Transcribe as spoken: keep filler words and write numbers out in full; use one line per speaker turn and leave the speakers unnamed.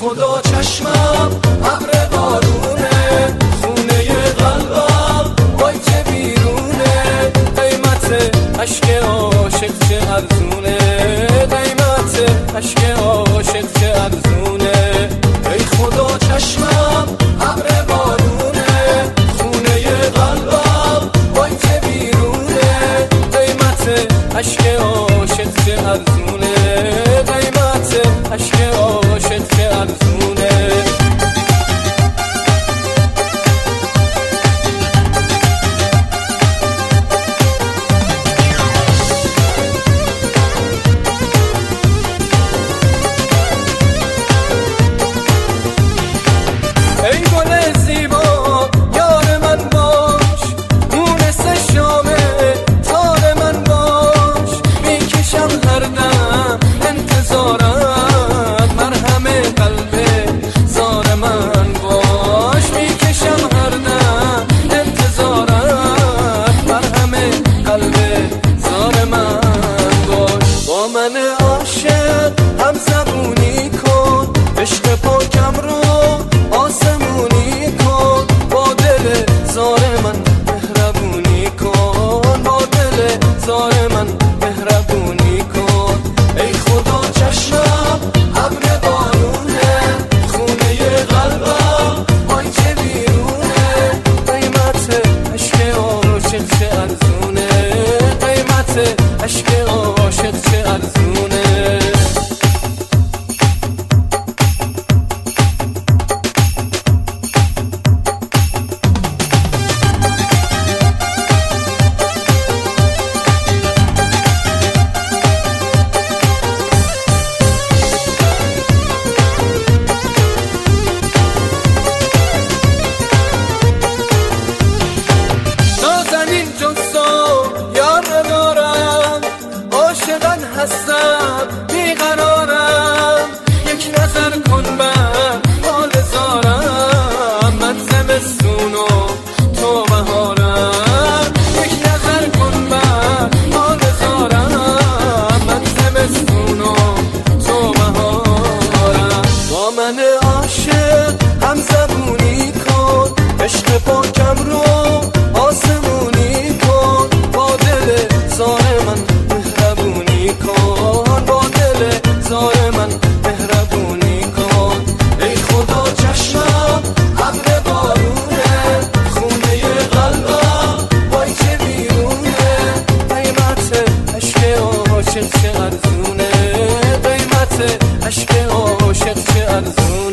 خدا چشمم ابر بارونه، خونه قلبم وای چه بیرونه، قیمت عشق عاشق چه ارزونه، قیمت عشق عاشق چه ارزونه. ای خدا چشمم ابر بارونه، خونه قلبم وای چه بیرونه، قیمت عشق عاشق چه ارزونه، قیمت عشق عاشق چه ارزونه. ای گل زیبا یار من باش، مونس شامه تار من باش، میکشم هر دم انتظارت، مرهم قلب زار من باش، میکشم هر دم انتظارت، مرهم قلب زار من باش. با من عاشق هم زبونی کن، عشق پاکم رو آسمونی کن، با دل زار من مهربونی کن، با دل زار من مهربونی کن. ای خدا چشمم ابر بارونه، خونه قلبم وای چه بیرونه، قیمت عشق عاشق چه ارزونه، قیمت عشق عاشق چه ارزونه. عاشقان هستم بیقرارم، یک نظر کن بر حال زارم، من زمستون و تو بهارم، یک نظر کن بر حال زارم، من زمستون و تو بهارم. با من عاشق هم زبونی کن، عشق پاکم رو آسمونی کن، با دل زار من مهربونی کن، با دل زار من مهربونی کن. ای خدا چشمم ابر بارونه، خونه قلبم وای چه بیرونه، قیمت عشق عاشق چه ارزونه، قیمت عشق عاشق چه ارزونه.